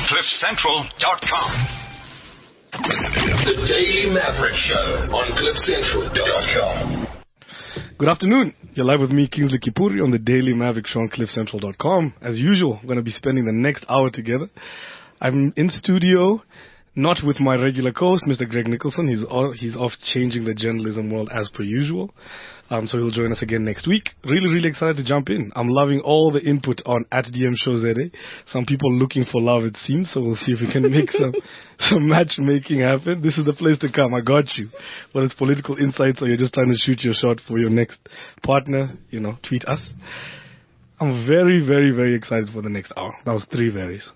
CliffCentral.com. The Daily Maverick Show on CliffCentral.com. Good afternoon. You're live with me, Kingsley Kipuri, on the Daily Maverick Show on CliffCentral.com. As usual, I'm going to be spending the next hour together. I'm in studio, not with my regular co-host, Mr. Greg Nicholson. He's off changing the journalism world as per usual. So he'll join us again next week. Really excited to jump in. I'm loving all the input on @DMShowZA. Some people looking for love, it seems. So we'll see if we can make some matchmaking happen. This is the place to come. I got you. Whether it's political insights or you're just trying to shoot your shot for your next partner, tweet us. I'm very excited for the next hour. That was 3 varies.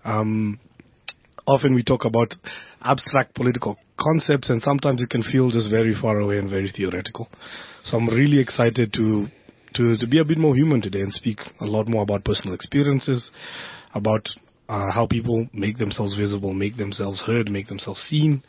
Often we talk about abstract political concepts, and sometimes it can feel just very far away and very theoretical. So I'm really excited to be a bit more human today and speak a lot more about personal experiences, about how people make themselves visible, make themselves heard, make themselves seen,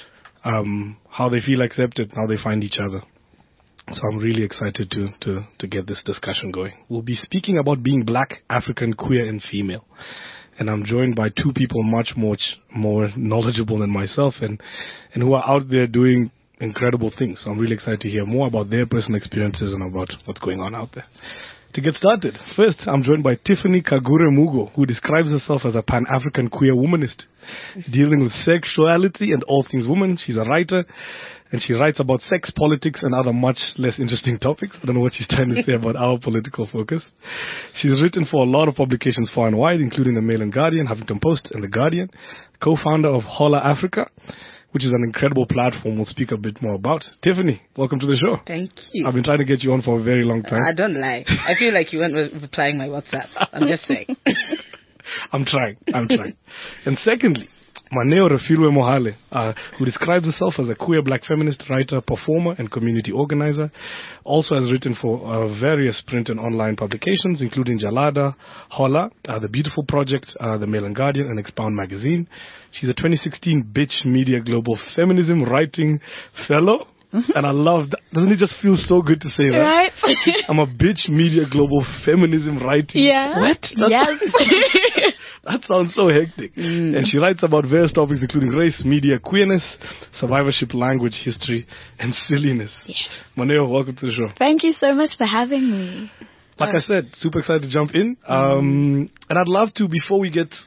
how they feel accepted, how they find each other. So I'm really excited to get this discussion going. We'll be speaking about being black, African, queer, and female. And I'm joined by 2 people much more knowledgeable than myself and who are out there doing incredible things. So I'm really excited to hear more about their personal experiences and about what's going on out there. To get started, first I'm joined by Tiffany Kagure Mugo, who describes herself as a Pan-African queer womanist, dealing with sexuality and all things women. She's a writer, and she writes about sex, politics, and other much less interesting topics. I don't know what she's trying to say about our political focus. She's written for a lot of publications far and wide, including the Mail and Guardian, Huffington Post, and The Guardian. Co-founder of Holla Africa, which is an incredible platform we'll speak a bit more about. Tiffany, welcome to the show. Thank you. I've been trying to get you on for a very long time. I don't lie. I feel like you weren't replying my WhatsApp. I'm just saying. I'm trying. And secondly, Maneo Refilwe Mohale, who describes herself as a queer black feminist writer, performer, and community organizer, also has written for various print and online publications, including Jalada, Holla, The Beautiful Project, The Mail and Guardian, and Expound Magazine. She's a 2016 Bitch Media Global Feminism Writing Fellow. Mm-hmm. And I love that. Doesn't it just feel so good to say that? Right? I'm a Bitch Media Global Feminism Writing. Yeah. What? Yes. That sounds so hectic. And she writes about various topics including race, media, queerness, survivorship, language, history, and silliness. Yes. Maneo, welcome to the show. Thank you so much for having me. Like I said, super excited to jump in. And I'd love to, before we get,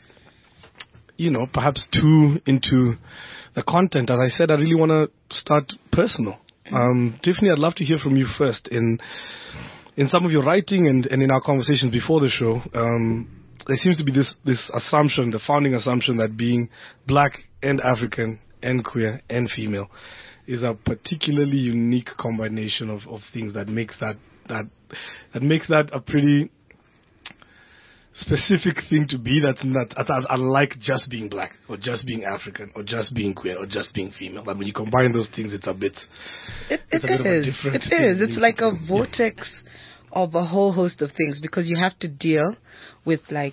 perhaps too into the content, as I said, I really want to start personal. Tiffany, I'd love to hear from you first. In some of your writing and in our conversations before the show, there seems to be this assumption, the founding assumption, that being black and African and queer and female is a particularly unique combination of things that makes that a pretty specific thing to be. That's not unlike just being black or just being African or just being queer or just being female. But when you combine those things, it's a bit. It is. It's like a vortex of a whole host of things, because you have to deal with the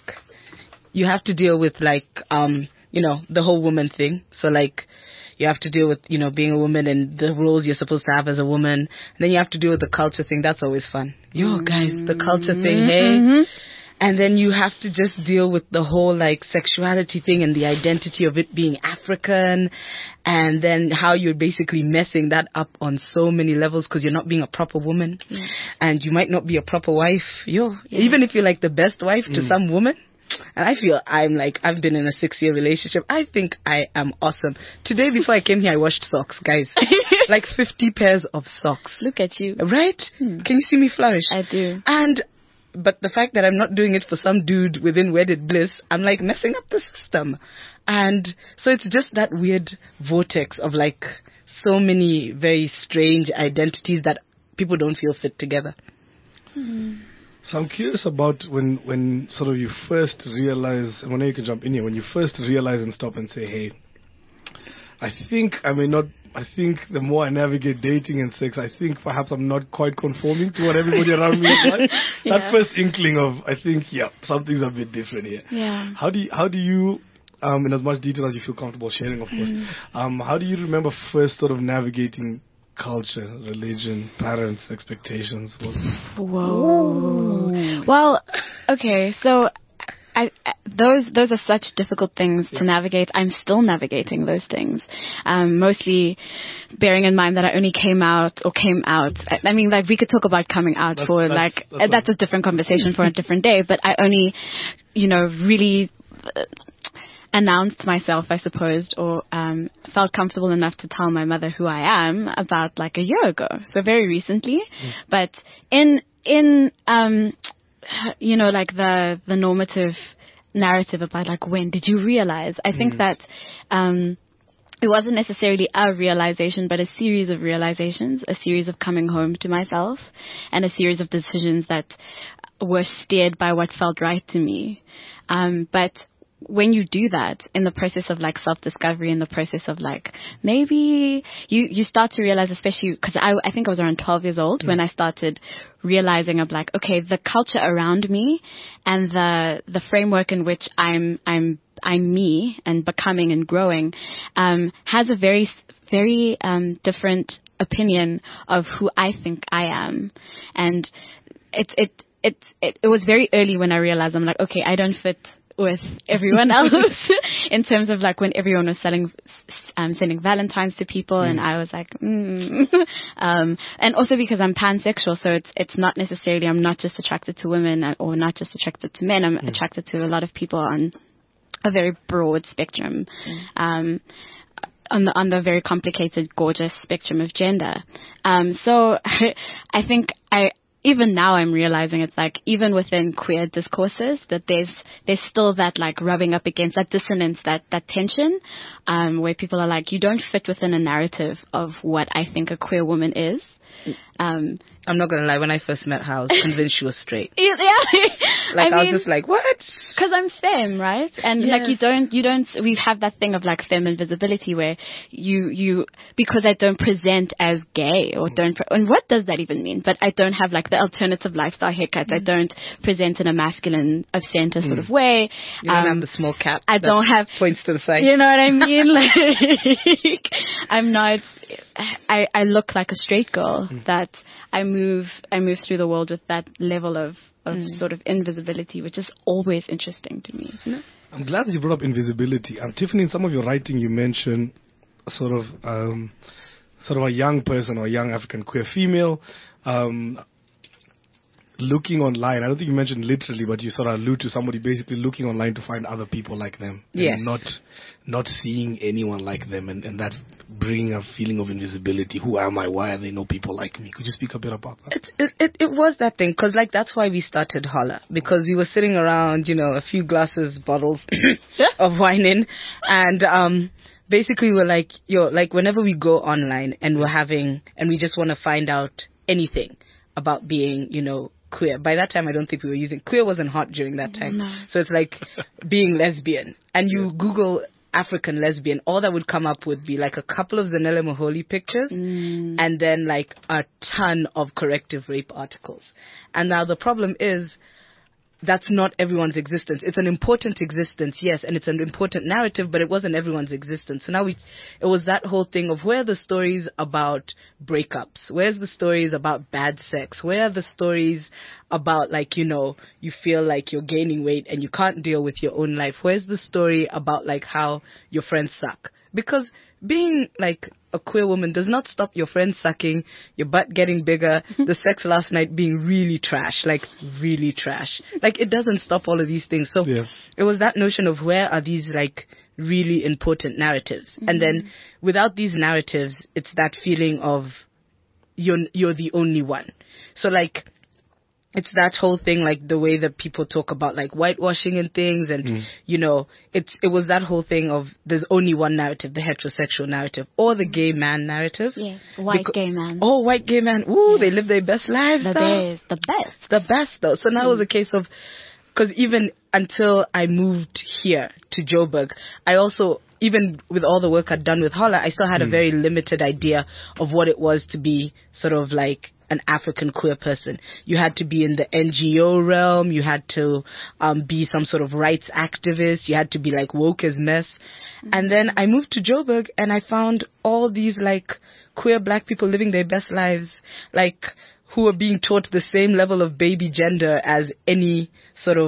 whole woman thing. So you have to deal with, being a woman and the roles you're supposed to have as a woman. And then you have to deal with the culture thing. That's always fun. Guys, the culture thing, hey? Mm-hmm. And then you have to just deal with the whole sexuality thing and the identity of it being African, and then how you're basically messing that up on so many levels because you're not being a proper woman, and you might not be a proper wife. Even if you're the best wife to some woman. And I feel I've been in a 6-year relationship. I think I am awesome. Today before I came here, I washed socks, guys. 50 pairs of socks. Look at you. Right? Can you see me flourish? I do. But the fact that I'm not doing it for some dude within wedded bliss, I'm messing up the system. And so it's just that weird vortex of so many very strange identities that people don't feel fit together. So I'm curious about when sort of you first realize, and when you can jump in here, when you first realize and stop and say, hey, I think the more I navigate dating and sex, I think perhaps I'm not quite conforming to what everybody around me is like. That first inkling of, I think, something's a bit different here. Yeah. How do you, in as much detail as you feel comfortable sharing, of course, how do you remember first sort of navigating culture, religion, parents, expectations? Whoa. Well, okay, so those are such difficult things to navigate. I'm still navigating those things. Mostly bearing in mind that I only came out. I mean, like, we could talk about coming out that's a different conversation for a different day, but I only, really announced myself, I suppose, or felt comfortable enough to tell my mother who I am about like a year ago. So very recently. But in like the normative narrative about like, when did you realize? I think that it wasn't necessarily a realization, but a series of realizations, a series of coming home to myself, and a series of decisions that were steered by what felt right to me. But when you do that in the process of like self-discovery, in the process of like, maybe you start to realize, especially because I think I was around 12 years old when I started realizing of like, okay, the culture around me and the framework in which I'm me and becoming and growing, has a very, very, different opinion of who I think I am. And it was very early when I realized, I'm like, okay, I don't fit with everyone else in terms of like when everyone was sending Valentines to people, and I was like, and also because I'm pansexual, so it's not necessarily, I'm not just attracted to women or not just attracted to men. I'm attracted to a lot of people on a very broad spectrum, on the very complicated, gorgeous spectrum of gender. So I think even now I'm realizing it's like, even within queer discourses, that there's still that like rubbing up against that dissonance, that tension, where people are like, you don't fit within a narrative of what I think a queer woman is. I'm not gonna lie, when I first met her, I was convinced she was straight. Yeah. Like, I was just like, what? Because I'm femme, right? And like, you don't, we have that thing of like femme invisibility where you, because I don't present as gay or and what does that even mean? But I don't have like the alternative lifestyle haircuts. I don't present in a masculine of center sort of way. You don't have the small cap. I don't have points to the side. You know what I mean? Like, I'm not, I look like a straight girl that I move through the world with that level of sort of invisibility, which is always interesting to me. I'm glad that you brought up invisibility. Tiffany, in some of your writing, you mention sort of a young person or a young African queer female looking online. I don't think you mentioned literally, but you sort of allude to somebody basically looking online to find other people like them. Yes. And not seeing anyone like them, and that bringing a feeling of invisibility. Who am I? Why are there no people like me? Could you speak a bit about that? It was that thing, because like that's why we started Holla, because we were sitting around, a few bottles of wine in, and basically we're like, like whenever we go online and we just want to find out anything about being, queer. By that time, I don't think we were using queer. Wasn't hot during that time. No. So it's like being lesbian, and you Google African lesbian, all that would come up would be like a couple of Zanele Maholi pictures, and then like a ton of corrective rape articles. And now the problem is, that's not everyone's existence. It's an important existence, yes, and it's an important narrative, but it wasn't everyone's existence. So now it was that whole thing of, where are the stories about breakups? Where's the stories about bad sex? Where are the stories about like, you feel like you're gaining weight and you can't deal with your own life? Where's the story about like how your friends suck? Because being like a queer woman does not stop your friends sucking, your butt getting bigger, the sex last night being really trash, like really trash. Like, it doesn't stop all of these things. So it was that notion of, where are these like really important narratives? And then without these narratives, it's that feeling of you're the only one. So like, it's that whole thing, like the way that people talk about like whitewashing and things, and it was that whole thing of, there's only one narrative, the heterosexual narrative or the gay man narrative. Yes, white gay man. Oh, white gay man. Ooh, they live their best lives. The best though. So now it was a case of, because even until I moved here to Joburg, I also, even with all the work I'd done with Holla, I still had a very limited idea of what it was to be sort of like an African queer person. You had to be in the NGO realm. You had to be some sort of rights activist. You had to be like woke as mess. And then I moved to Joburg, and I found all these like queer black people living their best lives, like who are being taught the same level of baby gender as any sort of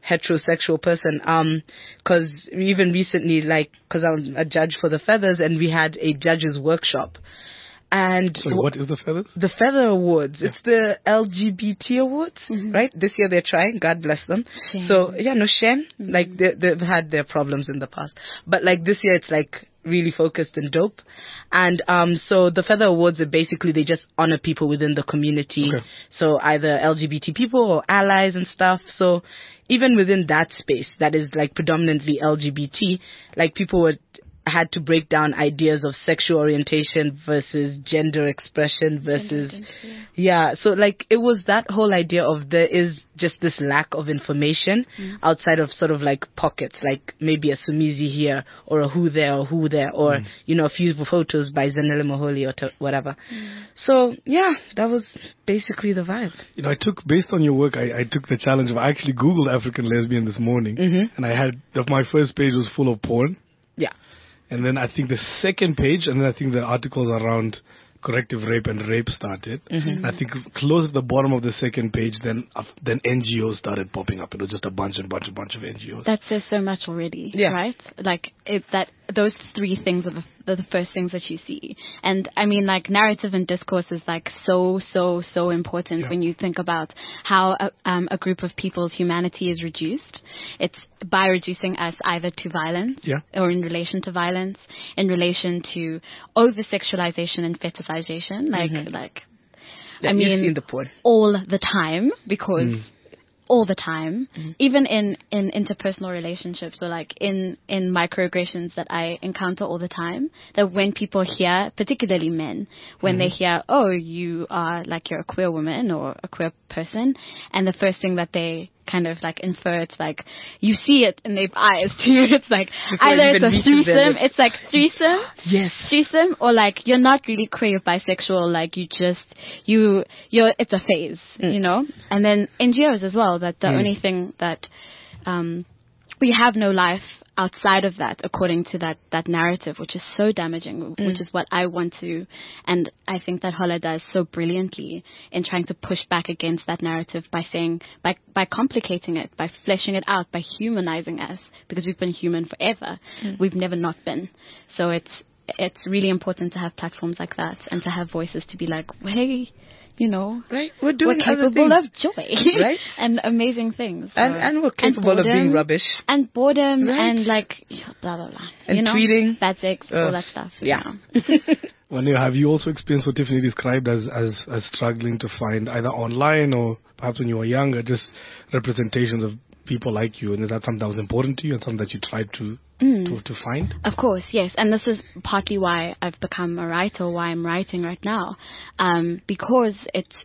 heterosexual person. Cause even recently, cause I'm a judge for the Feathers, and we had a judges workshop. And Sorry, what is the Feathers? the Feather Awards. It's the LGBT awards, right? This year they're trying. God bless them. Shame. So yeah, no shame. Like they've had their problems in the past, but like this year it's like really focused and dope. And so the Feather Awards are basically, they just honor people within the community. Okay. So either LGBT people or allies and stuff. So even within that space that is like predominantly LGBT, like people had to break down ideas of sexual orientation versus gender expression versus so like it was that whole idea of there is just this lack of information outside of sort of like pockets, like maybe a Sumizi here or a who there or you know, a few photos by Zanele Moholi or whatever. So yeah, that was basically the vibe. You know, I took, based on your work, I took the challenge of, I actually Googled African lesbian this morning, and I had, my first page was full of porn. Yeah. And then I think the second page, and then I think the articles around corrective rape and rape started. And I think close at the bottom of the second page, then NGOs started popping up. It was just a bunch of NGOs. That says so much already, right? Like those three things are the first things that you see. And I mean, like, narrative and discourse is like so important when you think about how a group of people's humanity is reduced. It's by reducing us either to violence or in relation to violence, in relation to over-sexualization and fetishization. I mean, you've seen the porn all the time, because all the time, even in interpersonal relationships, or like in microaggressions that I encounter all the time, that when people hear, particularly men, when they hear, oh, you are like, you're a queer woman or a queer person, and the first thing that they kind of like infer, it's like, you see it in their eyes too. It's like, either it's a threesome, it's like threesome, threesome, or like, you're not really queer, bisexual, like you're, it's a phase, you know? And then NGOs as well, that the only thing that, we have no life outside of that, according to that narrative, which is so damaging, which is what I want to, and I think that Holla does so brilliantly in trying to push back against that narrative by saying, by complicating it, by fleshing it out, by humanizing us, because we've been human forever. We've never not been. So it's really important to have platforms like that and to have voices to be like, hey, you know, right? We're capable of joy, right? And amazing things, and we're capable of being rubbish and boredom, and like blah blah blah, and you know? Tweeting, bad sex, all that stuff. Yeah. Well, have you also experienced what Tiffany described as struggling to find either online or perhaps when you were younger, just representations of people like you, and is that something that was important to you and something that you tried to find? Of course, yes. And this is partly why I've become a writer, why I'm writing right now, because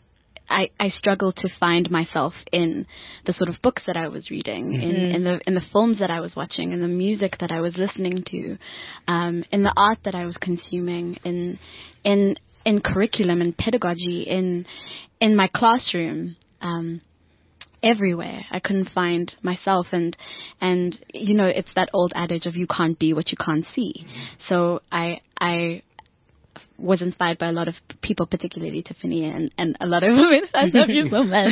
I struggle to find myself in the sort of books that I was reading, in the films that I was watching, in the music that I was listening to, in the art that I was consuming, in curriculum and pedagogy, in my classroom. Everywhere I couldn't find myself, and you know, it's that old adage of you can't be what you can't see. So I was inspired by a lot of people, particularly Tiffany and a lot of women. I love you so much.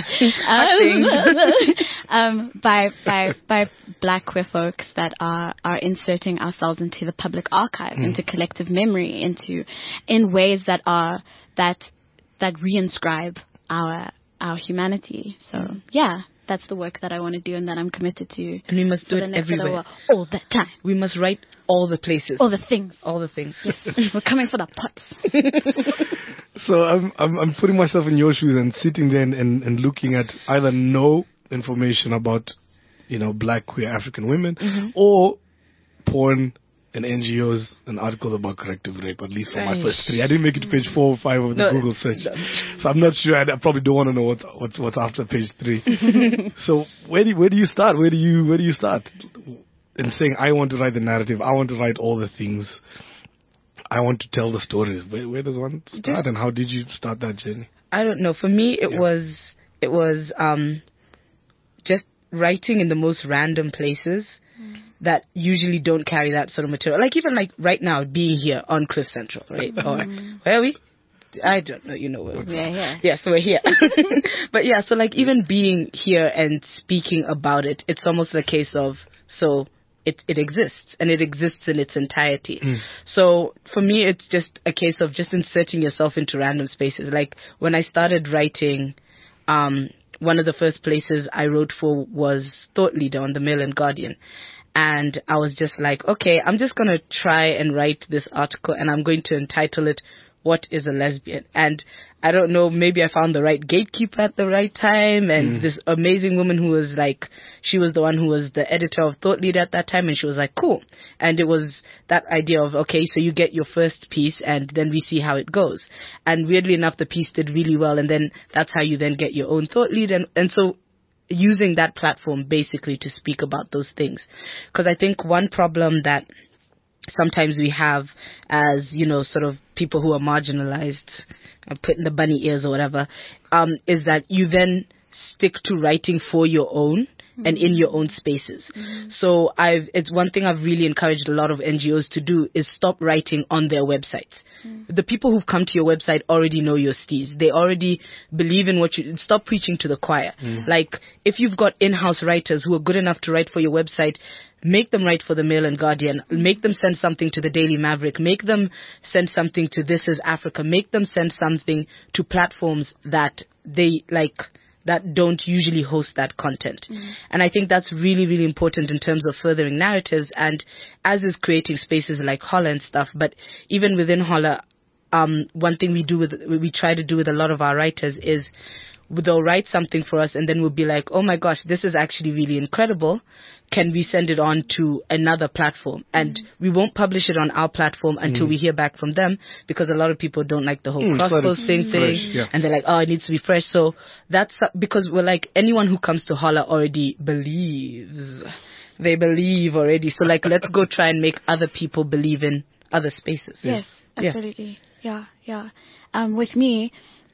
By Black queer folks that are inserting ourselves into the public archive, into collective memory, in ways that reinscribe our humanity. So yeah, that's the work that I want to do and that I'm committed to. And we must do it everywhere, all the time. We must write all the places, all the things. Yes. We're coming for the pots. So I'm putting myself in your shoes and sitting there and looking at either no information about, you know, Black queer African women, or porn and NGOs and articles about corrective rape, at least for my first three. I didn't make it to page 4 or 5 of the Google search. So I'm not sure. I probably don't want to know what's after page 3. So where do you start? Where do you start in saying, I want to write the narrative, I want to write all the things, I want to tell the stories? Where does one start, and how did you start that journey? I don't know. For me, it was just writing in the most random places that usually don't carry that sort of material. Like even like right now, being here on Cliff Central, right? Or where are we? I don't know, you know. We're here. Yes, we're here. But yeah, so like even being here and speaking about it, it's almost a case of, so it exists, and it exists in its entirety. So for me, it's just a case of just inserting yourself into random spaces. Like when I started writing, one of the first places I wrote for was Thought Leader on the Mail and Guardian. And I was just like, okay, I'm just going to try and write this article, and I'm going to entitle it, What is a Lesbian? And I don't know, maybe I found the right gatekeeper at the right time, and this amazing woman who was like, she was the one who was the editor of Thought Leader at that time, and she was like, cool. And it was that idea of, okay, so you get your first piece, and then we see how it goes. And weirdly enough, the piece did really well, and then that's how you then get your own Thought Leader. And so using that platform basically to speak about those things. Because I think one problem that sometimes we have as, you know, sort of people who are marginalized, put in the bunny ears or whatever, is that you then stick to writing for your own and in your own spaces. So it's one thing I've really encouraged a lot of NGOs to do is stop writing on their websites. The people who've come to your website already know your steez. They already believe in what you... Stop preaching to the choir. Like, if you've got in-house writers who are good enough to write for your website, make them write for the Mail and Guardian. Make them send something to the Daily Maverick. Make them send something to This Is Africa. Make them send something to platforms that they like, that don't usually host that content. And I think that's really, really important in terms of furthering narratives, and as is creating spaces like Holla and stuff. But even within Holla, one thing we try to do with a lot of our writers is they'll write something for us, and then we'll be like, oh my gosh, this is actually really incredible. Can we send it on to another platform? And we won't publish it on our platform until we hear back from them, because a lot of people don't like the whole cross-posting thing. And they're like, oh, it needs to be fresh. So that's because we're like, anyone who comes to Holla already believes. They believe already. So like, let's go try and make other people believe in other spaces. Yes, absolutely. Yeah. With me,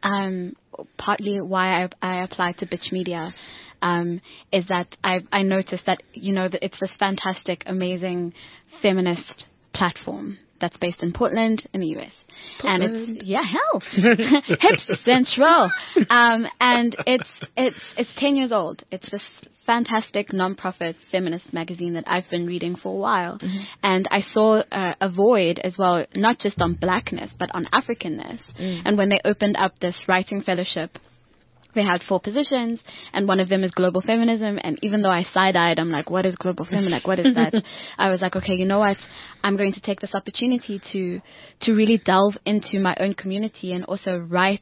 partly why I applied to Bitch Media is that I noticed that, you know, that it's this fantastic, amazing feminist platform that's based in Portland in the US. And it's, Hips Central. And it's 10 years old. It's this fantastic non-profit feminist magazine that I've been reading for a while. And I saw a void as well, not just on blackness, but on Africanness. And when they opened up this writing fellowship, they had 4 positions, and one of them is global feminism. And even though I side-eyed, I'm like, what is global feminism? Like, what is that? I was like, okay, you know what? I'm going to take this opportunity to really delve into my own community and also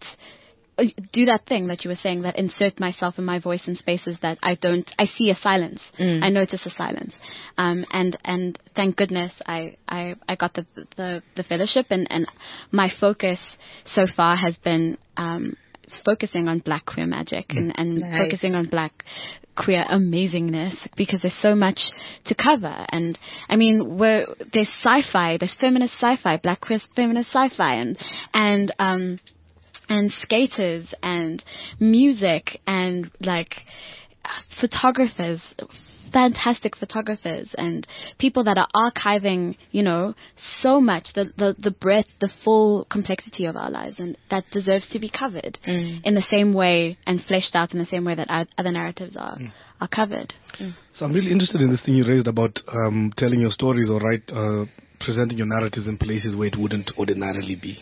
do that thing that you were saying, that insert myself and my voice in spaces that I see a silence. I notice a silence. And thank goodness I got the fellowship, and my focus so far has been, focusing on Black queer magic and nice. Focusing on Black queer amazingness, because there's so much to cover. And I mean, there's sci-fi, there's feminist sci-fi, Black queer feminist sci-fi, and skaters and music and like photographers, fantastic photographers, and people that are archiving, you know, so much, the breadth, the full complexity of our lives, and that deserves to be covered in the same way and fleshed out in the same way that other narratives are covered. So I'm really interested in this thing you raised about telling your stories or presenting your narratives in places where it wouldn't ordinarily be.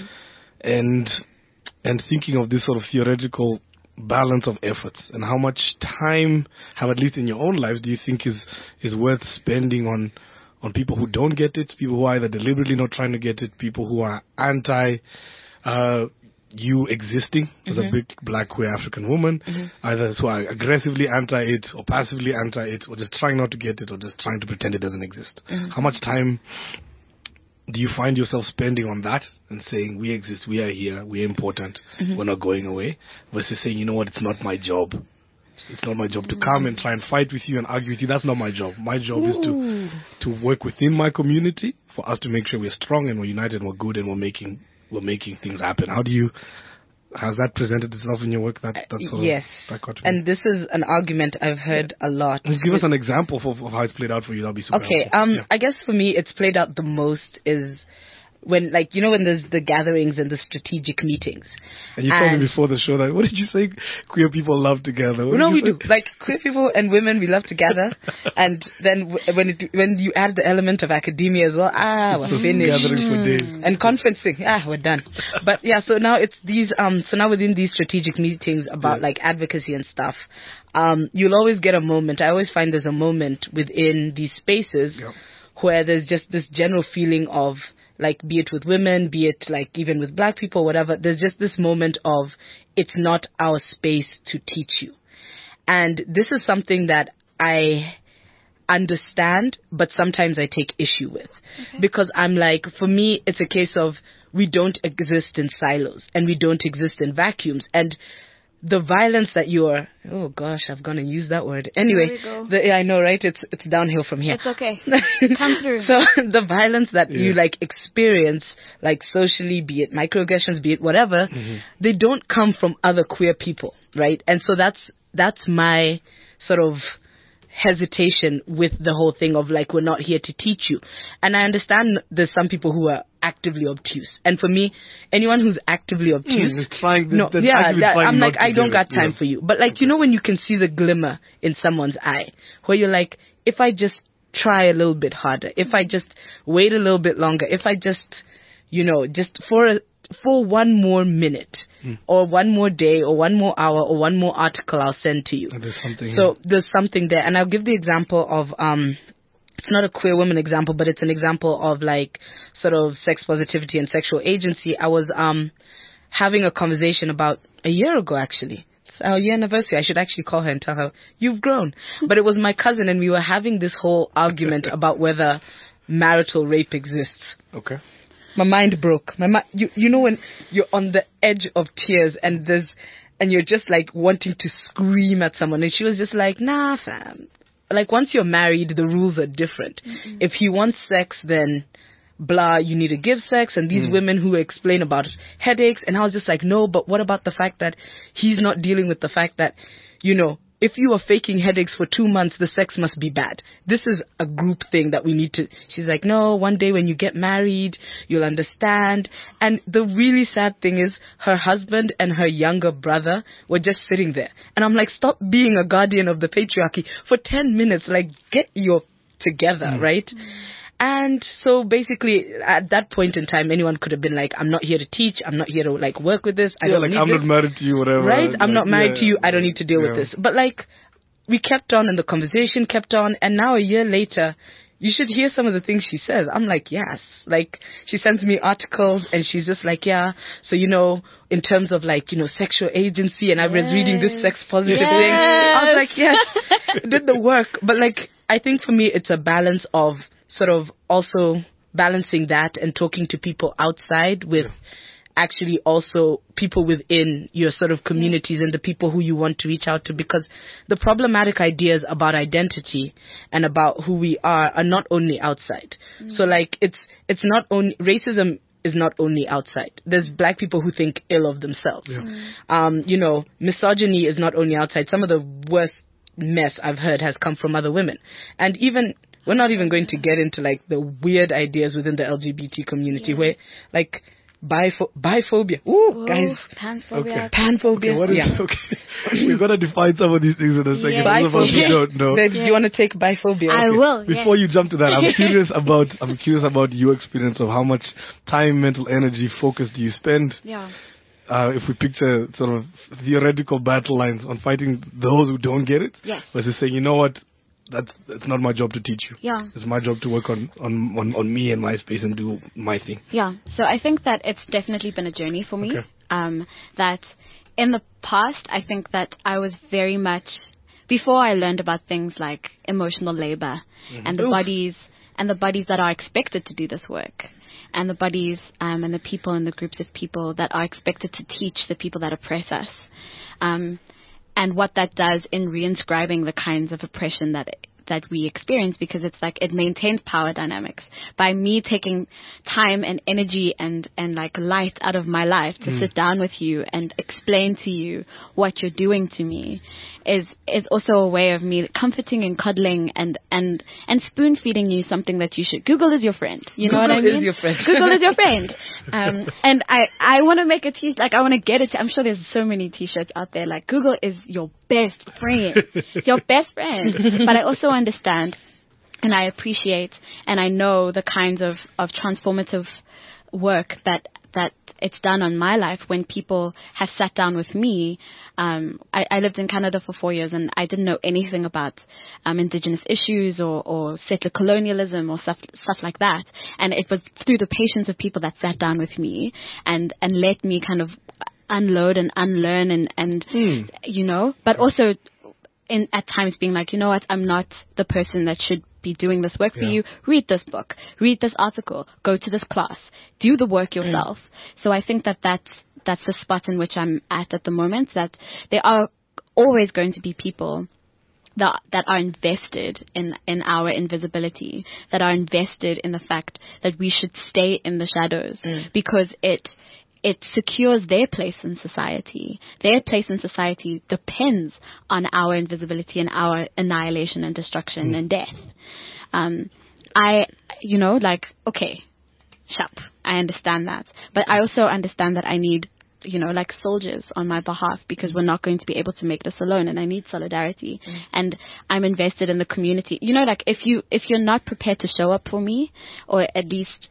And thinking of this sort of theoretical balance of efforts, and how much time, at least in your own lives, do you think is worth spending on people who don't get it, people who are either deliberately not trying to get it, people who are anti you existing as a big Black queer African woman, either who are aggressively anti it or passively anti it, or just trying not to get it, or just trying to pretend it doesn't exist. How much time do you find yourself spending on that and saying, we exist, we are here, we are important, we're not going away, versus saying, you know what, it's not my job. It's not my job to come and try and fight with you and argue with you. That's not my job. My job is to work within my community for us to make sure we're strong and we're united and we're good and we're making things happen. Has that presented itself in your work? Yes. And this is an argument I've heard a lot. Just give us an example of how it's played out for you. That'll be super helpful. I guess for me, it's played out the most is when, like, you know, when there's the gatherings and the strategic meetings. And you told me before the show that, what did you say queer people love together? What No, did we you do. say? Like, queer people and women, we love to gather. And then when you add the element of academia as well, we're Just finished. gatherings for days. And conferencing, we're done. But yeah, so now it's these, so now within these strategic meetings about like advocacy and stuff, you'll always get a moment. I always find there's a moment within these spaces where there's just this general feeling of, like, be it with women, be it like even with black people, whatever, there's just this moment of, it's not our space to teach you. And this is something that I understand, but sometimes I take issue with. Because I'm like, for me, it's a case of, we don't exist in silos and we don't exist in vacuums. And the violence that you're, oh gosh, I've gone and used that word. Anyway, I know, right? It's downhill from here. It's okay. Come through. So the violence that you like experience, like socially, be it microaggressions, be it whatever, they don't come from other queer people, right? And so that's my sort of hesitation with the whole thing of, like, we're not here to teach you. And I understand there's some people who are actively obtuse, and for me, anyone who's actively obtuse, I'm like, I don't got time for you. But like, you know, when you can see the glimmer in someone's eye, where you're like, if I just try a little bit harder, if I just wait a little bit longer, if I just, you know, just for one more minute, or one more day, or one more hour, or one more article I'll send to you. There's something there. And I'll give the example of, it's not a queer woman example, but it's an example of, like, sort of sex positivity and sexual agency. I was having a conversation about a year ago, actually. It's our year anniversary. I should actually call her and tell her, you've grown. But it was my cousin, and we were having this whole argument about whether marital rape exists. Okay. My mind broke. You know when you're on the edge of tears and you're just like wanting to scream at someone, and she was just like, nah, fam. Like, once you're married, the rules are different. If he wants sex, then blah, you need to give sex. And these women who explain about headaches, and I was just like, no, but what about the fact that he's not dealing with the fact that, you know, if you are faking headaches for 2 months, the sex must be bad. This is a group thing that we need to... She's like, no, one day when you get married, you'll understand. And the really sad thing is, her husband and her younger brother were just sitting there. And I'm like, stop being a guardian of the patriarchy for 10 minutes. Like, get your together, right? And so basically, at that point in time, anyone could have been like, I'm not here to teach. I'm not here to, like, work with this. I'm not married to you, whatever. Right? I'm not married to you. I don't need to deal with this. But, like, we kept on, and the conversation kept on. And now, a year later, you should hear some of the things she says. I'm like, yes. Like, she sends me articles, and she's just like, yeah. So, you know, in terms of, like, you know, sexual agency, and I was reading this sex positive thing. I was like, yes, did the work. But, like, I think for me, it's a balance of sort of also balancing that and talking to people outside with actually also people within your sort of communities and the people who you want to reach out to, because the problematic ideas about identity and about who we are not only outside. So, like, it's not only racism is not only outside. There's black people who think ill of themselves. You know, misogyny is not only outside. Some of the worst mess I've heard has come from other women. And even we're not even going to get into, like, the weird ideas within the LGBT community where, like, biphobia. Ooh, guys. Panphobia. Panphobia. Okay. We're going to define some of these things in a second. Yeah. Those of us who don't know. Babes, do you want to take biphobia? I will. Before you jump to that, I'm curious about your experience of how much time, mental energy, focus do you spend? Yeah. If we picture sort of theoretical battle lines on fighting those who don't get it, versus saying, you know what, it's not my job to teach you. Yeah. It's my job to work on me and my space and do my thing. Yeah. So I think that it's definitely been a journey for me. Okay. That in the past, I think that I was very much, before I learned about things like emotional labor and the bodies that are expected to do this work, and the bodies and the people and the groups of people that are expected to teach the people that oppress us. And what that does in reinscribing the kinds of oppression that that we experience, because it's like it maintains power dynamics. By me taking time and energy and like light out of my life to sit down with you and explain to you what you're doing to me is also a way of me comforting and cuddling and spoon feeding you something that you should. Google is your friend. You know what I mean? Google is your friend. Google is your friend. And I want to make a t-shirt, like I want to get it. I'm sure there's so many t-shirts out there. Like Google is your best friend. It's your best friend. But I also understand and I appreciate and I know the kinds of transformative work that it's done on my life when people have sat down with me. I lived in Canada for 4 years and I didn't know anything about indigenous issues or settler colonialism or stuff like that. And it was through the patience of people that sat down with me and let me kind of unload and unlearn and you know, but also at times being like, you know what, I'm not the person that should be doing this work for you. Read this book, read this article, go to this class, do the work yourself. So I think that's the spot in which I'm at the moment, that there are always going to be people that are invested in our invisibility, that are invested in the fact that we should stay in the shadows because it secures their place in society. Their place in society depends on our invisibility and our annihilation and destruction and death. Okay, sharp. I understand that. But I also understand that I need, like soldiers on my behalf, because we're not going to be able to make this alone, and I need solidarity. And I'm invested in the community. Like if you're not prepared to show up for me, or at least,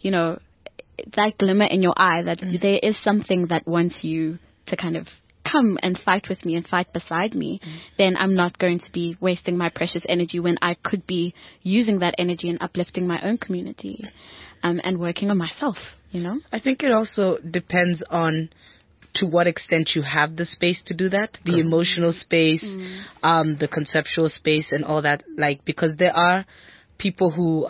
that glimmer in your eye that there is something that wants you to kind of come and fight with me and fight beside me, then I'm not going to be wasting my precious energy when I could be using that energy and uplifting my own community and working on myself, I think it also depends on to what extent you have the space to do that, the emotional space, the conceptual space and all that, because there are people who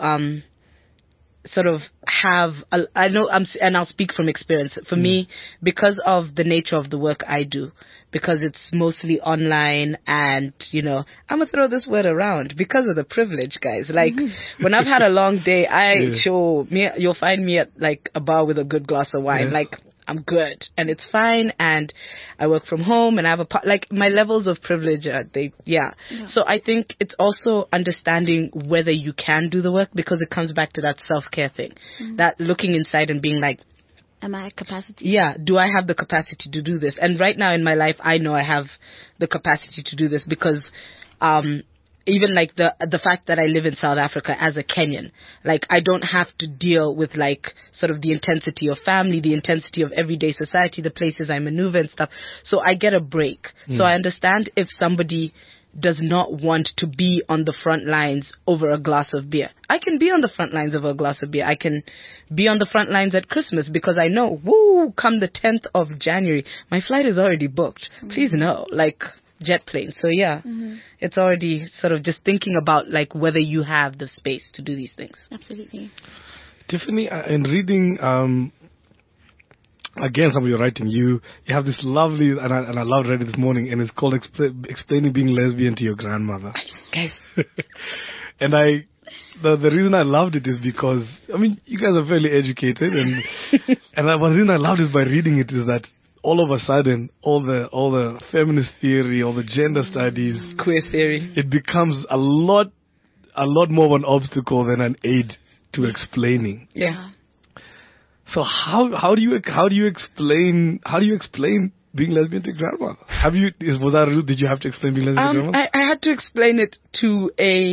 sort of have, and I'll speak from experience. For me, because of the nature of the work I do, because it's mostly online and, I'm going to throw this word around because of the privilege, guys. When I've had a long day, you'll find me at a bar with a good glass of wine. I'm good and it's fine, and I work from home and I have my levels of privilege So I think it's also understanding whether you can do the work, because it comes back to that self-care thing, that looking inside and being like, am I at capacity? Yeah, do I have the capacity to do this? And right now in my life, I know I have the capacity to do this because even the fact that I live in South Africa as a Kenyan, I don't have to deal with sort of the intensity of family, the intensity of everyday society, the places I maneuver and stuff. So I get a break. So I understand if somebody does not want to be on the front lines over a glass of beer. I can be on the front lines over a glass of beer. I can be on the front lines at Christmas because I know, come the 10th of January, my flight is already booked. Please know, jet plane. So it's already sort of just thinking about whether you have the space to do these things. Absolutely. Tiffany, in reading again some of your writing, you have this lovely, and I loved reading this morning, and it's called Explaining Being Lesbian to Your Grandmother. Guys. And the reason I loved it is because you guys are fairly educated, and one reason I loved it by reading it is that all of a sudden, all the feminist theory, all the gender studies, queer theory, it becomes a lot more of an obstacle than an aid to explaining. Yeah. So how do you explain being lesbian to grandma? Did you have to explain being lesbian to grandma? I had to explain it to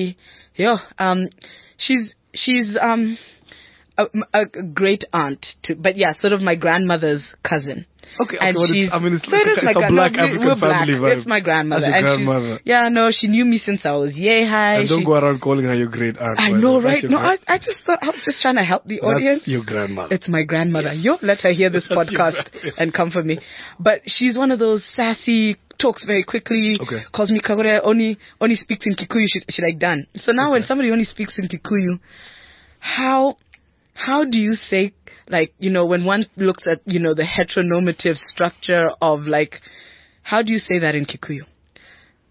she's a great aunt sort of my grandmother's cousin. Okay, and it's like a black African family vibe. It's my grandmother. That's your grandmother. She knew me since I was yay high. And don't go around calling her your great aunt. I know, right? No, I just thought, I was just trying to help the audience. That's your grandmother. It's my grandmother. Yes. Let her hear this podcast and come for me. But she's one of those sassy, talks very quickly, calls me Kagore, only speaks in Kikuyu, she done. So now when somebody only speaks in Kikuyu, how do you say, when one looks at, the heteronormative structure of, how do you say that in Kikuyu?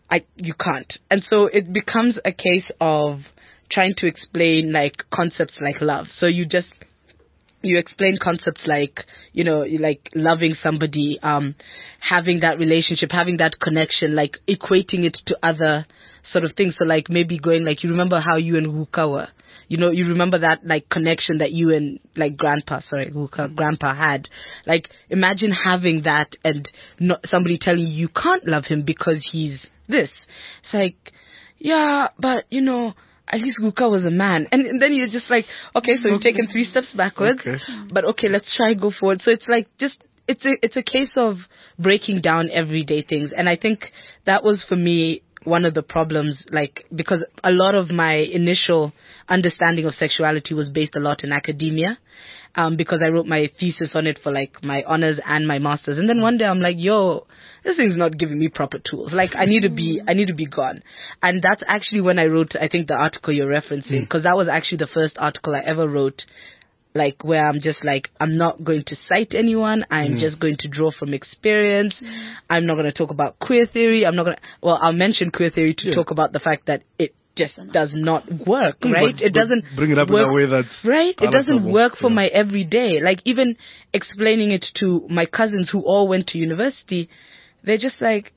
you can't. And so it becomes a case of trying to explain like concepts like love. So you explain concepts like, you know, like loving somebody, having that relationship, having that connection, like equating it to other sort of things. So like maybe going like, you remember how you and Huka were, you know, you remember that like connection that you and like grandpa had. Like imagine having that and not somebody telling you can't love him because he's this. It's like, yeah, but you know, at least Guka was a man. And then you're just like, okay, so you've taken 3 steps backwards, but okay, let's try and go forward. So it's like it's a case of breaking down everyday things. And I think that was for me one of the problems, like, because a lot of my initial understanding of sexuality was based a lot in academia, because I wrote my thesis on it for like my honors and my masters. And then one day I'm like, yo, this thing's not giving me proper tools. Like I need to be gone. And that's actually when I wrote, I think, the article you're referencing, because that was actually the first article I ever wrote, like where I'm just like, I'm not going to cite anyone. I'm just going to draw from experience. I'm not going to talk about queer theory. I'll mention queer theory to talk about the fact that it just does not work, right? It doesn't bring it up work, in a way that's right. It doesn't palatable. work for my everyday. Like even explaining it to my cousins who all went to university, they're just like,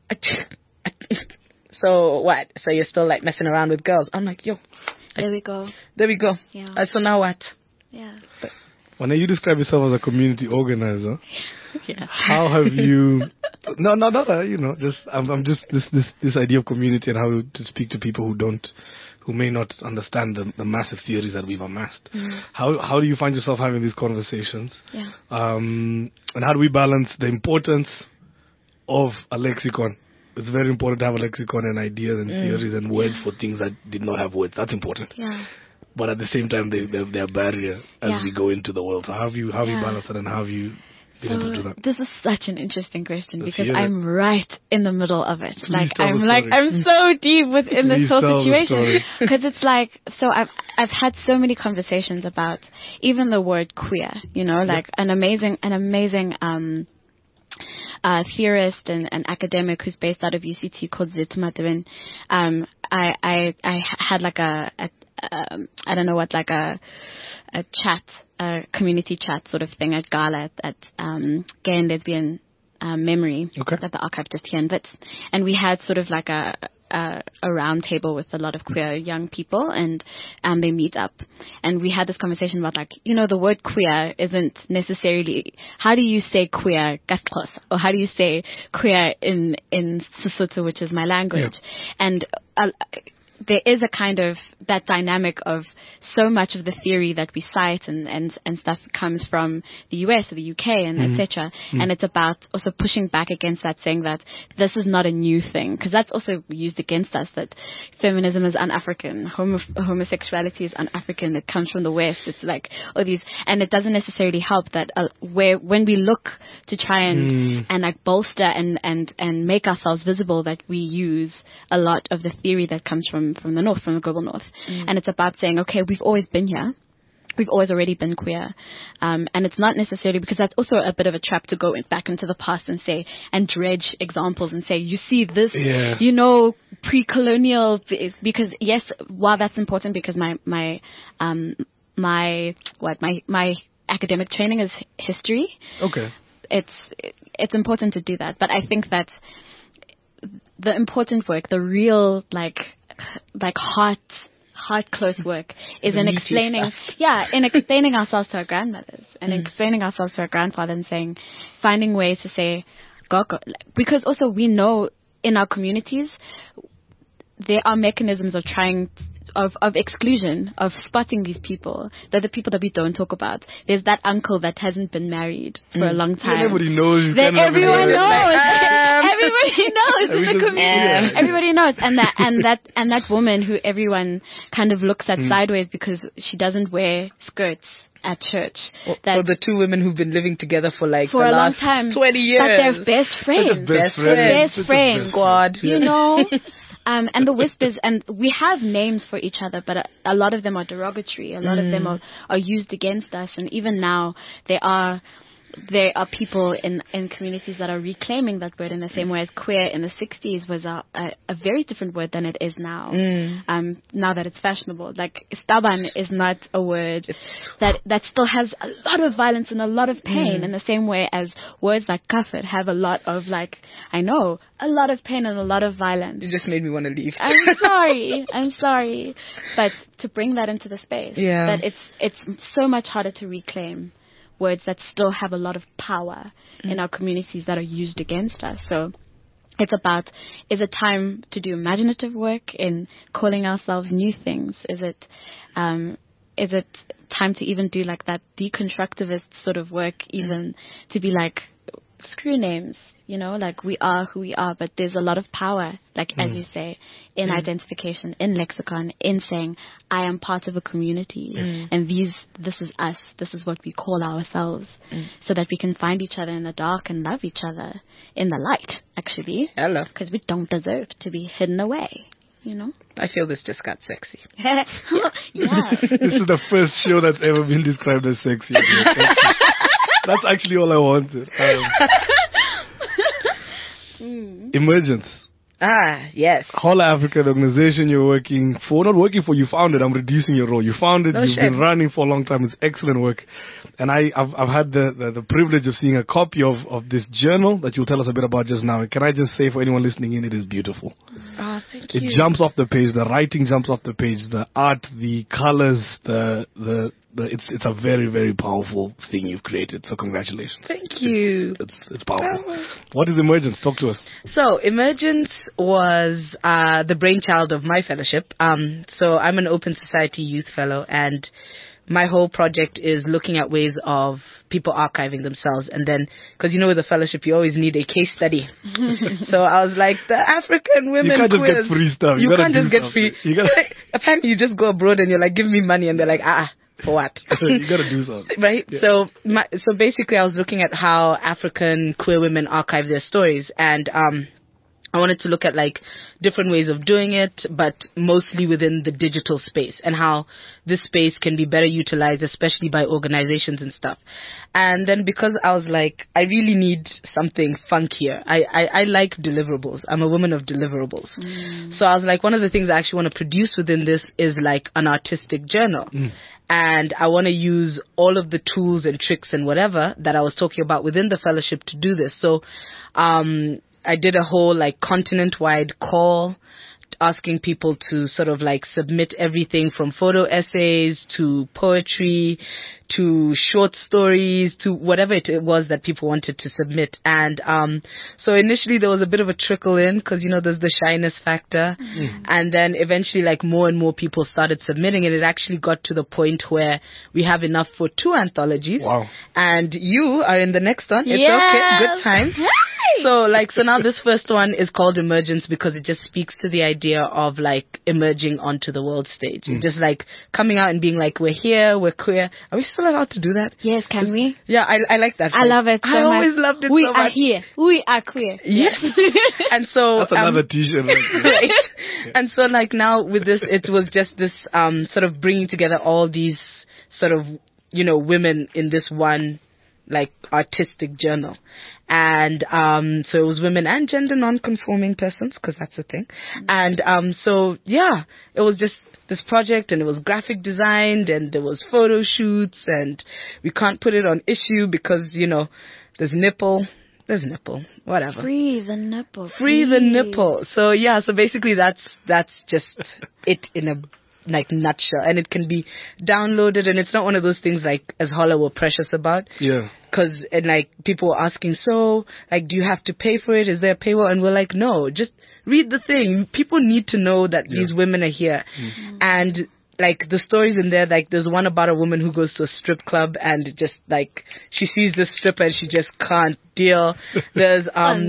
so what? So you're still like messing around with girls? I'm like, yo, There we go. Yeah. So now what? Yeah. When you describe yourself as a community organizer, Yeah. how have you? No, not that. You know, just I'm just this idea of community and how to speak to people who may not understand the massive theories that we've amassed. How do you find yourself having these conversations? Yeah. And how do we balance the importance of a lexicon? It's very important to have a lexicon and ideas and theories and words for things that did not have words. That's important. Yeah. But at the same time, they're a barrier as we go into the world. So how have you balanced that, and how have you been able to do that? This is such an interesting question Let's because hear it. I'm right in the middle of it. Please tell the story. I'm so deep within this Please whole tell the situation story. because it's like, so I've had so many conversations about even the word queer, you know, like an amazing theorist and academic who's based out of UCT called Zit Madwen. I had like I don't know what, like a chat, a community chat sort of thing at Gala at Gay and Lesbian Memory at the archive just here in Wits. And we had sort of like a round table with a lot of queer young people, and they meet up. And we had this conversation about, like, you know, the word queer isn't necessarily, how do you say queer Xhosa, or how do you say queer in Sesotho, which is my language? And there is a kind of that dynamic of so much of the theory that we cite and stuff comes from the US or the UK and etc. And it's about also pushing back against that, saying that this is not a new thing, because that's also used against us, that feminism is un-African, homosexuality is un-African, it comes from the West. It's like all these, and it doesn't necessarily help that when we look to try and like bolster and make ourselves visible, that we use a lot of the theory that comes from the North, from the global North. And it's about saying, okay, we've always been here. We've always already been queer. And it's not necessarily, because that's also a bit of a trap to go back into the past and say, and dredge examples and say, you see this, you know, pre-colonial, because yes, while that's important, because my academic training is history. Okay. It's important to do that. But I think that the important work, the real, like heart close work is in explaining ourselves to our grandmothers and explaining ourselves to our grandfather, and saying, finding ways to say go, because also we know in our communities there are mechanisms of trying of exclusion, of spotting these people. They're the people that we don't talk about. There's that uncle that hasn't been married for a long time. Everybody knows. That everyone knows. Everybody knows. It's a community. Everybody knows. And that woman who everyone kind of looks at sideways because she doesn't wear skirts at church. Or the two women who've been living together for the a long last time, 20 years. But they're best friends. Best friends. Squad. You know? And the whispers, and we have names for each other, but a lot of them are derogatory. A lot of them are used against us. And even now, there are there are people in communities that are reclaiming that word in the same way as queer in the 60s was a very different word than it is now. Now that it's fashionable. Like, staban is not a word that still has a lot of violence and a lot of pain in the same way as words like kafir have a lot of, like, I know, a lot of pain and a lot of violence. You just made me want to leave. I'm sorry. But to bring that into the space, that it's so much harder to reclaim words that still have a lot of power in our communities that are used against us. So it's about, is it time to do imaginative work in calling ourselves new things? Is it time to even do like that deconstructivist sort of work, even to be like, screw names, you know, like we are who we are, but there's a lot of power, like as you say, in identification, in lexicon, in saying I am part of a community and this is us, this is what we call ourselves, so that we can find each other in the dark and love each other in the light, actually, because we don't deserve to be hidden away. You know? I feel this just got sexy. Yeah. This is the first show that's ever been described as sexy. That's actually all I wanted. Emergence. Yes. Whole African organization you're working for. Not working for, you founded. I'm reducing your role. You founded, you've been running for a long time. It's excellent work. And I've had the privilege of seeing a copy of this journal that you'll tell us a bit about just now. Can I just say for anyone listening in, it is beautiful. Thank you. It jumps off the page. The writing jumps off the page. The art, the colors, it's a very, very powerful thing you've created. So congratulations. Thank you. It's powerful. What is Emergence? Talk to us. So Emergence was the brainchild of my fellowship. So I'm an Open Society Youth Fellow, and my whole project is looking at ways of people archiving themselves. And then, because with the fellowship, you always need a case study. So I was like, the African women You can't just quiz. get free stuff. You can't just get free. Apparently, you just go abroad and you're like, give me money. And they're like, for what? You got to do something. Right? Yeah. So basically, I was looking at how African queer women archive their stories. And I wanted to look at like different ways of doing it, but mostly within the digital space, and how this space can be better utilized, especially by organizations and stuff. And then because I was like, I really need something funkier. I like deliverables. I'm a woman of deliverables. So I was like, one of the things I actually want to produce within this is like an artistic journal. And I want to use all of the tools and tricks and whatever that I was talking about within the fellowship to do this. So, I did a whole like continent-wide call asking people to sort of like submit everything from photo essays to poetry to short stories to whatever it was that people wanted to submit. And so initially there was a bit of a trickle in because, there's the shyness factor. And then eventually like more and more people started submitting, and it actually got to the point where we have enough for 2 anthologies. Wow. And you are in the next one. It's Yes. okay. Good times. So now this first one is called Emergence because it just speaks to the idea of like emerging onto the world stage. Just like coming out and being like, we're here, we're queer. Are we still allowed to do that? Yes, can we? Yeah, I like that. I love it so much. I always loved it we so much. are here. We are queer. Yes. And so That's another t-shirt. right. And so like now with this, it was just this sort of bringing together all these sort of, women in this one like artistic journal. And so it was women and gender non-conforming persons, because that's a thing. And so yeah, it was just this project, and it was graphic designed, and there was photo shoots, and we can't put it on issue because there's nipple, whatever. Free the nipple. Free the nipple. So yeah, so basically that's just it in a like nutshell, and it can be downloaded, and it's not one of those things like as Holla were precious about. Yeah. Cause like people were asking, so like, do you have to pay for it? Is there a paywall? And we're like, no, just read the thing. People need to know that these women are here. And like the stories in there, like there's one about a woman who goes to a strip club and just like she sees the stripper and she just can't deal. There's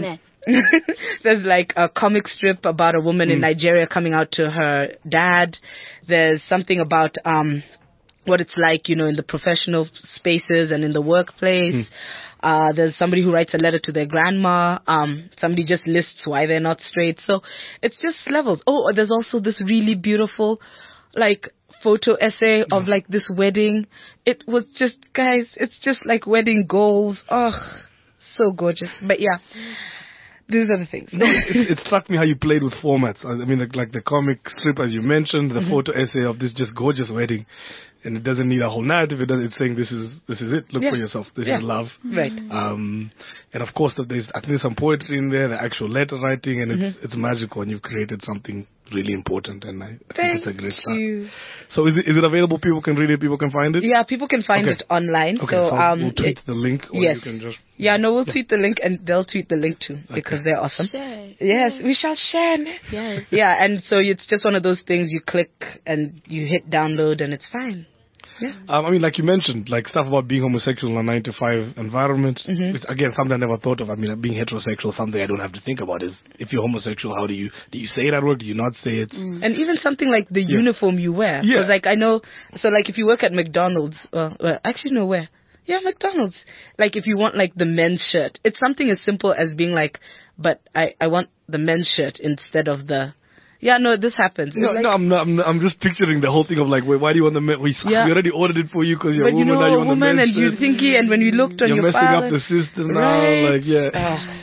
there's like a comic strip about a woman in Nigeria coming out to her dad. There's something about what it's like, in the professional spaces and in the workplace. There's somebody who writes a letter to their grandma. Somebody just lists why they're not straight. So it's just levels. Oh, there's also this really beautiful like photo essay of like this wedding. It was just, guys, it's just like wedding goals. Oh, so gorgeous. But yeah, these are the things. No, it struck me how you played with formats. I mean, like the comic strip, as you mentioned, the photo essay of this just gorgeous wedding. And it doesn't need a whole narrative. It's saying this is it. Look for yourself. This is love. Right. And of course, I think there's some poetry in there, the actual letter writing, and it's magical. And you've created something really important. And I think it's a great start. You. So is it available? People can read it. People can find it. Yeah, people can find it online. Okay, so we'll tweet the link, or yes. you can just. Yeah, no, we'll tweet the link, and they'll tweet the link too because they're awesome. Share. Yes, we shall share. Yes. Yeah, and so it's just one of those things you click and you hit download and it's fine. Yeah. I mean, like you mentioned, like stuff about being homosexual in a 9-to-5 environment. Which again, something I never thought of. I mean, being heterosexual, something I don't have to think about is if you're homosexual, how do you say it at work? Do you not say it? And even something like the uniform you wear. Yeah. Because like I know, so like if you work at McDonald's, well actually no, where? Yeah, McDonald's. Like if you want like the men's shirt, it's something as simple as being like, but I want the men's shirt instead of the. Yeah, no, this happens. No, like, no, I'm not. I'm just picturing the whole thing of like, wait, why do you want the men? We already ordered it for you because you're but a woman. you know, now you a want woman, the and men's you shirt. thinky, and when you looked on you're your messing file, up the system now. right. Like, yeah.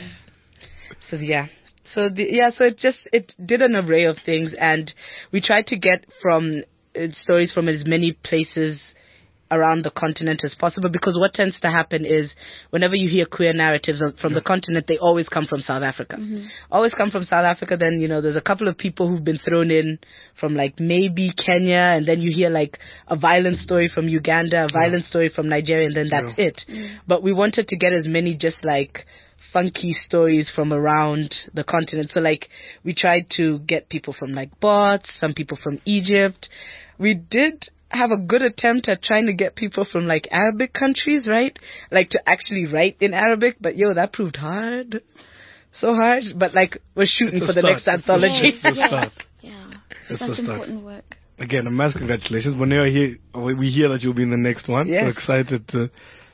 So yeah. So it did an array of things, and we tried to get from stories from as many places around the continent as possible, because what tends to happen is whenever you hear queer narratives from the continent, they always come from South Africa. Always come from South Africa. Then, you know, there's a couple of people who've been thrown in from like maybe Kenya, and then you hear like a violent story from Uganda, a violent story from Nigeria, and then that's it. But we wanted to get as many just like funky stories from around the continent. So like we tried to get people from like Bots, some people from Egypt. We did have a good attempt at trying to get people from like Arabic countries, right? Like to actually write in Arabic, but that proved hard. So hard. But like we're shooting for the next anthology. It's a start. Yeah. It's a Such start. important work. Again, a mass congratulations. Boneo, we hear that you'll be in the next one. Yes. So excited to.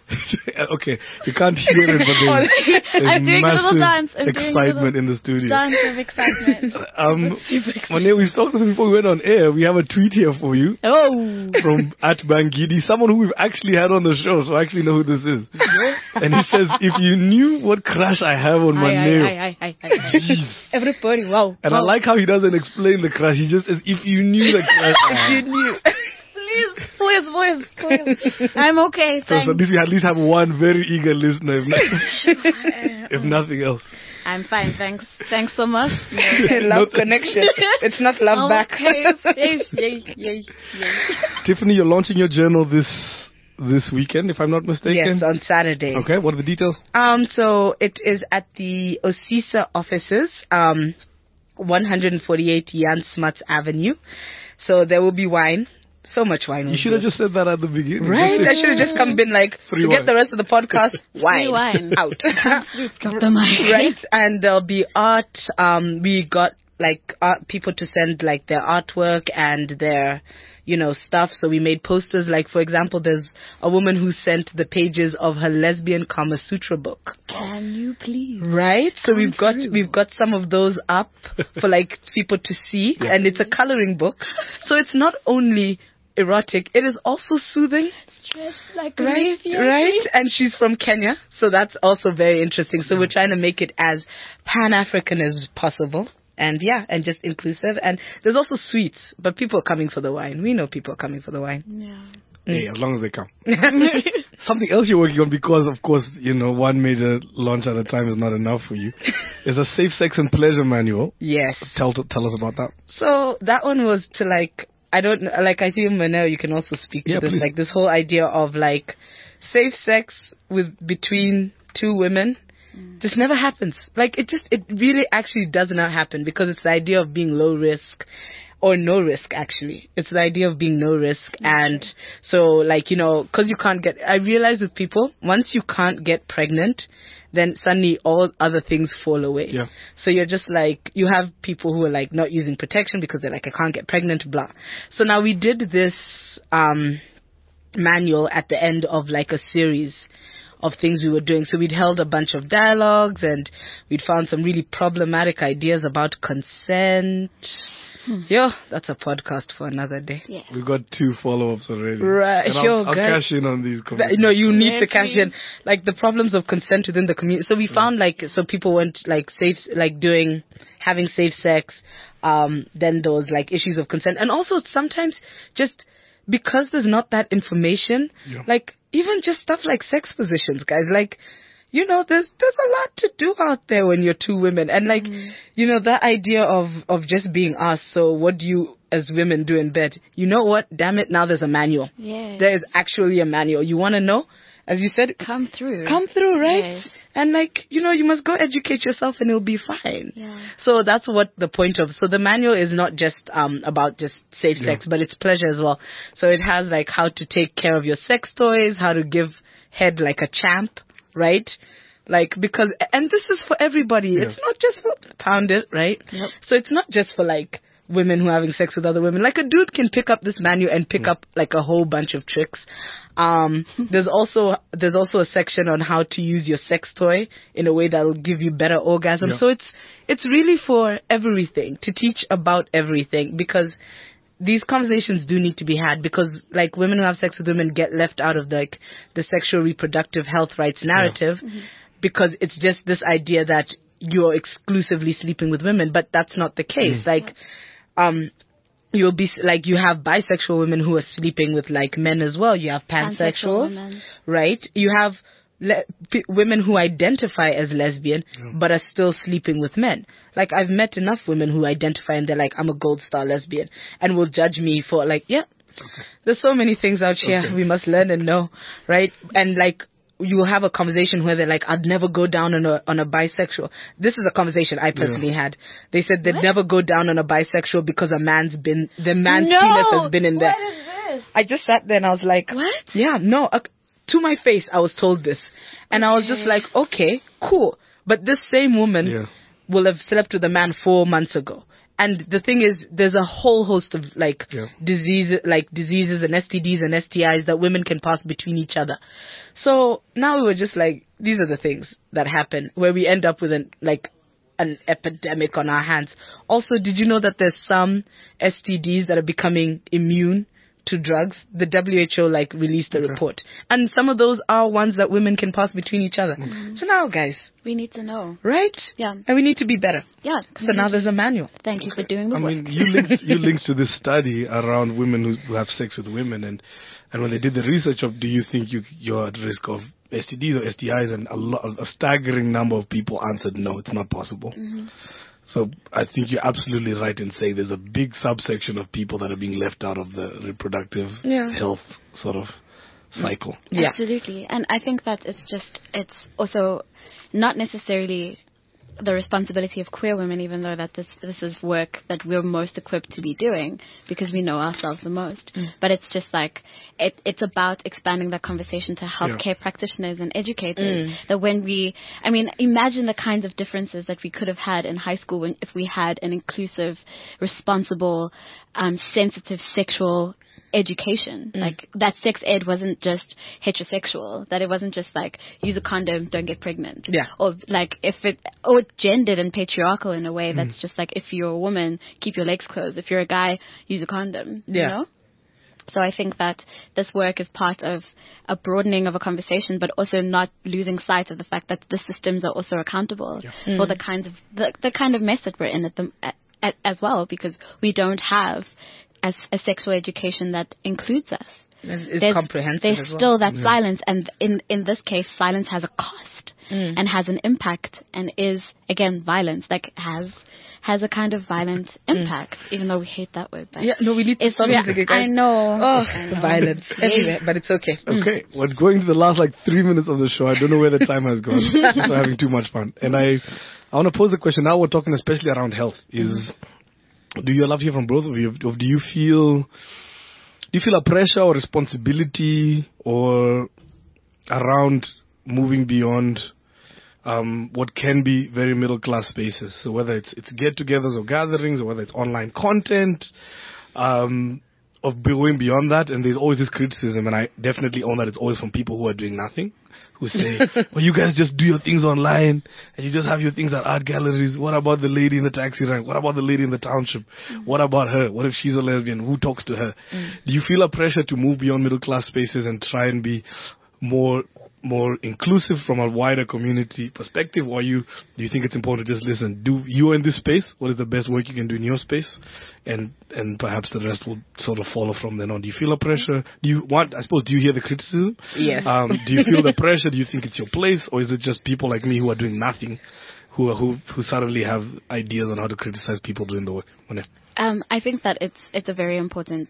Okay, you can't hear it, but there's I'm doing a little massive dance. I'm doing a excitement little in the studio. Dance of excitement. Super excited. Monet, we talked to them before we went on air. We have a tweet here for you Oh. from @Bangidi, someone who we've actually had on the show, so I actually know who this is. And he says, if you knew what crush I have on Maneo. Everybody, wow. And I like how he doesn't explain the crush. He just says, if you knew the crush I have. You knew. Please. I'm okay, So thanks. at least we at least have one very eager listener, if nothing else. I'm fine, thanks. Thanks so much. Love connection. It's not love back. Okay. Yay. Tiffany, you're launching your journal this weekend, if I'm not mistaken. Yes, on Saturday. Okay, what are the details? So it is at the Osisa offices, 148 Jan Smuts Avenue. So there will be wine. So much wine. You should have just said that at the beginning. Right? I should have just been like, Free forget wine. the rest of the podcast. Free wine. Out. Drop the mic. Right? And there'll be art. We got like people to send like their artwork and their, stuff. So we made posters. Like, for example, there's a woman who sent the pages of her lesbian Kama Sutra book. Can you please? Right? So we've got some of those up for like people to see, and it's a coloring book. So it's not only erotic, it is also soothing. Stress like Right? And she's from Kenya, so that's also very interesting. So we're trying to make it as Pan-African as possible. And and just inclusive. And there's also sweets, but people are coming for the wine. We know people are coming for the wine. Yeah. Hey, as long as they come. Something else you're working on, because of course, one major launch at a time is not enough for you, is a safe sex and pleasure manual. Yes. Tell us about that. So that one was to I don't know, I think Manel, you can also speak to this, please. like this whole idea of like safe sex between two women. Just never happens. Like it really actually does not happen, because it's the idea of being low risk or no risk. Actually, it's the idea of being no risk. And so because you can't I realize with people, once you can't get pregnant, then suddenly all other things fall away. Yeah. So you're just like, you have people who are like not using protection because they're like, I can't get pregnant, blah. So now we did this manual at the end of like a series of things we were doing. So we'd held a bunch of dialogues and we'd found some really problematic ideas about consent. Yo, that's a podcast for another day. Yeah. We got 2 follow-ups already. Right, And yo, I'll guys. cash in on these. No, you need Yeah, to cash please. in, like, the problems of consent within the community. So we found, like, so people went, like, having safe sex. Then there was, like, issues of consent. And also sometimes just because there's not that information, Yeah. like, even just stuff like sex positions, guys, like, you know, there's a lot to do out there when you're 2 women. And, like, you know, that idea of just being us. So what do you as women do in bed? You know what? Damn it, now there's a manual. Yeah. There is actually a manual. You want to know? As you said, Come through. right? Yes. And, like, you know, you must go educate yourself and it'll be fine. Yeah. So that's what the point of. So the manual is not just about just safe sex, but it's pleasure as well. So it has, like, how to take care of your sex toys, how to give head like a champ, right? Like, because, and this is for everybody. Yeah. It's not just for pound it, right? Yep. So it's not just for, like, women who are having sex with other women. Like, a dude can pick up this manual and pick up, like, a whole bunch of tricks. There's also a section on how to use your sex toy in a way that will give you better orgasm. Yeah. So it's really for everything, to teach about everything, because these conversations do need to be had, because, like, women who have sex with women get left out of, like, the sexual reproductive health rights narrative, because it's just this idea that you're exclusively sleeping with women, but that's not the case. Like, you'll be, like, you have bisexual women who are sleeping with, like, men as well. You have pansexuals, women. right? You have women who identify as lesbian but are still sleeping with men. Like, I've met enough women who identify and they're like, I'm a gold star lesbian, and will judge me for, like, there's so many things out here we must learn and know, right? And, like, you will have a conversation where they're like, I'd never go down on a bisexual. This is a conversation I personally had. They said they'd never go down on a bisexual because the man's penis has been in there. What is this? I just sat there and I was like, What? Yeah, no. To my face, I was told this. And I was just like, okay, cool. But this same woman will have slept with a man 4 months ago. And the thing is, there's a whole host of, like, diseases and STDs and STIs that women can pass between each other. So now we were just like, these are the things that happen, where we end up with an epidemic on our hands. Also, did you know that there's some STDs that are becoming immune to drugs? The WHO, like, released a report. And some of those are ones that women can pass between each other. So now, guys, We need to know. right? Yeah. And we need to be better. Yeah. So now there's a manual. Thank you for doing the I work. mean, you linked to this study around women who have sex with women, and when they did the research of, do you think you're at risk of STDs or STIs, and a staggering number of people answered no, it's not possible. So I think you're absolutely right in saying there's a big subsection of people that are being left out of the reproductive health sort of cycle. Yeah. Absolutely. And I think that it's also not necessarily the responsibility of queer women, even though that this is work that we're most equipped to be doing because we know ourselves the most. But it's just like, it's about expanding that conversation to healthcare practitioners and educators. That imagine the kinds of differences that we could have had in high school if we had an inclusive, responsible, sensitive sexual education. Like, that sex ed wasn't just heterosexual, that it wasn't just like, use a condom, don't get pregnant. Or like, or gendered and patriarchal in a way that's just like, if you're a woman, keep your legs closed. If you're a guy, use a condom. You know? So I think that this work is part of a broadening of a conversation, but also not losing sight of the fact that the systems are also accountable for the kind of mess that we're in as well, because we don't have a sexual education that includes us. It's comprehensive. There's as well. still that silence, and in this case, silence has a cost and has an impact, and is, again, violence. Like, has a kind of violent impact, even though we hate that word. But we need to stop using it, guys. I know. Violence everywhere, but it's okay. Okay, we're going to the last 3 minutes of the show. I don't know where the time has gone. We're having too much fun. And I want to pose a question. Now we're talking especially around health. Do you love to hear from both of you? Do you feel a pressure or responsibility or around moving beyond what can be very middle class spaces? So whether it's get-togethers or gatherings, or whether it's online content, of going beyond that, and there's always this criticism, and I definitely own that it's always from people who are doing nothing, who say, well, you guys just do your things online, and you just have your things at art galleries. What about the lady in the taxi rank? What about the lady in the township? What about her? What if she's a lesbian? Who talks to her? Do you feel a pressure to move beyond middle class spaces and try and be more inclusive from a wider community perspective, or do you think it's important to just listen? Do you in this space? What is the best work you can do in your space, and perhaps the rest will sort of follow from then on? Do you feel a pressure? Do you hear the criticism? Yes. Do you feel the pressure? Do you think it's your place, or is it just people like me who are doing nothing, who suddenly have ideas on how to criticize people doing the work? I think that it's a very important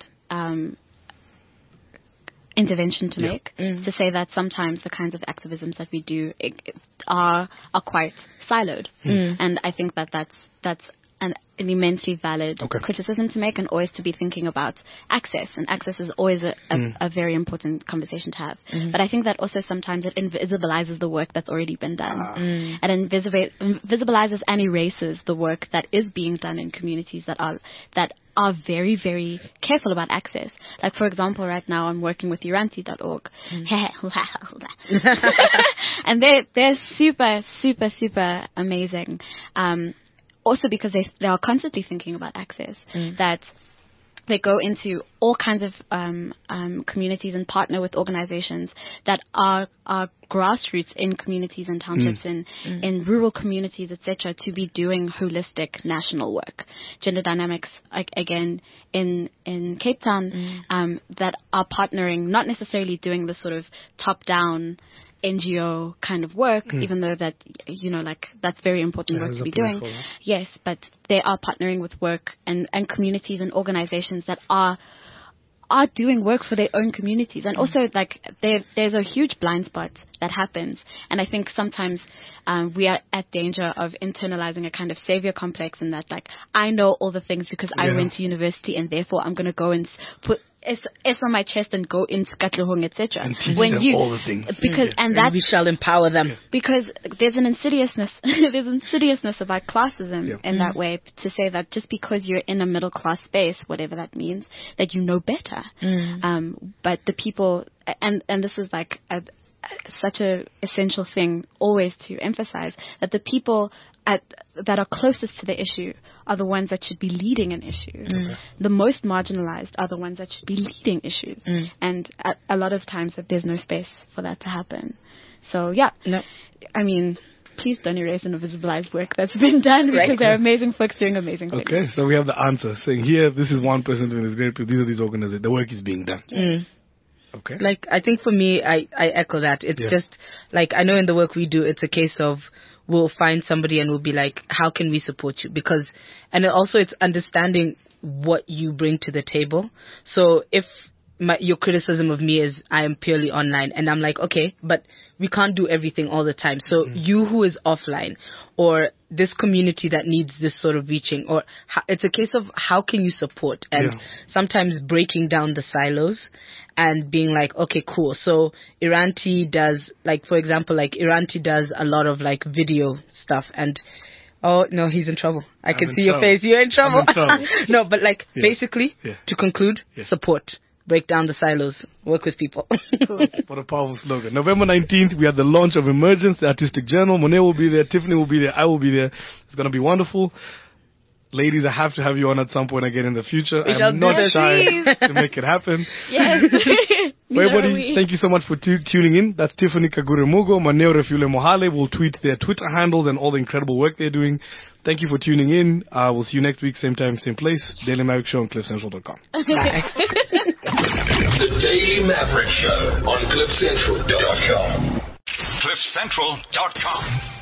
intervention to make, to say that sometimes the kinds of activisms that we do are quite siloed, and I think that that's an immensely valid criticism to make, and always to be thinking about access, and access is always a very important conversation to have. But I think that also sometimes it invisibilizes the work that's already been done, and invisibilizes and erases the work that is being done in communities that are very, very careful about access. Like, for example, right now I'm working with Uranti.org. And they're super, super, super amazing. Also because they are constantly thinking about access, that they go into all kinds of communities and partner with organizations that are grassroots in communities and townships, in rural communities, etc., to be doing holistic national work. Gender Dynamics, again, in Cape Town, that are partnering, not necessarily doing the sort of top-down NGO kind of work, even though that, that's very important work to be doing. Yes, but they are partnering with work and communities and organizations that are doing work for their own communities. And also, there's a huge blind spot that happens. And I think sometimes we are at danger of internalizing a kind of savior complex, in that, I know all the things because I went to university, and therefore I'm going to go and put S on my chest and go into Katlehong, etc. And teach them all the things. And we shall empower them. Because there's an insidiousness, about classism in that way, to say that just because you're in a middle class space, whatever that means, that you know better. But the people, and this is such a essential thing always to emphasize, that the people that are closest to the issue are the ones that should be leading an issue. The most marginalized are the ones that should be leading issues. And a lot of times that there's no space for that to happen. So I mean, please don't erase and invisibilize work that's been done, because there are amazing folks doing amazing things. Okay, so we have the answer saying here, this is one person doing this great, these are these organizations, the work is being done. Okay. I think for me, I echo that. It's just, I know in the work we do, it's a case of, we'll find somebody and we'll be like, how can we support you? And also it's understanding what you bring to the table. So if your criticism of me is I am purely online, and I'm like, okay, but we can't do everything all the time. So you who is offline, or this community that needs this sort of reaching, or it's a case of how can you support, and sometimes breaking down the silos and being like, okay, cool. So Iranti does, for example, Iranti does a lot of video stuff, and oh no, he's in trouble. I can see your face. You're in trouble. No, but basically, to conclude, support. Break down the silos. Work with people. What a powerful slogan. November 19th, we have the launch of Emergence, the artistic journal. Monet will be there. Tiffany will be there. I will be there. It's going to be wonderful. Ladies, I have to have you on at some point again in the future. I'm not shy to make it happen. Yes. Everybody, thank you so much for tuning in. That's Tiffany Kagure-Mugo, Maneo Refule Mohale. We'll tweet their Twitter handles and all the incredible work they're doing. Thank you for tuning in. We'll see you next week, same time, same place. Daily Maverick Show on CliffCentral.com. Bye. The Daily Maverick Show on CliffCentral.com. CliffCentral.com.